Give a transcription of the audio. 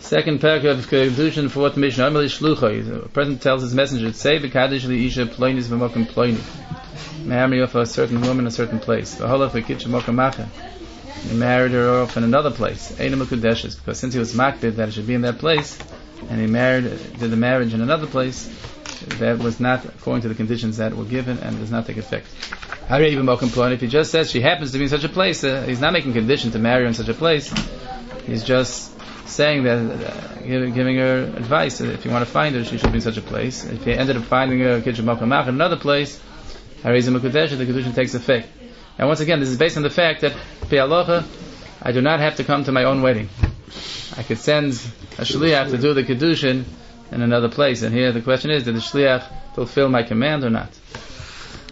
Second paragraph of Kedushin, fourth mission. A person tells his messenger, say B'kadish li'isha ploinis v'mokim ploini. Marry off a certain woman in a certain place. V'holach v'kitcha mokim macha. He married her off in another place. Eina Mekudeshes, because since he was makbid that it should be in that place, and he did the marriage in another place, that was not according to the conditions that were given and does not take effect. If he just says she happens to be in such a place, he's not making condition to marry her in such a place. He's just saying that, giving her advice. If you want to find her, she should be in such a place. If he ended up finding her in another place, the Kedushin takes effect. And once again, this is based on the fact that Pi'alocha, I do not have to come to my own wedding. I could send a shliach to do the Kedushin in another place. And here the question is, did the shliach fulfill my command or not?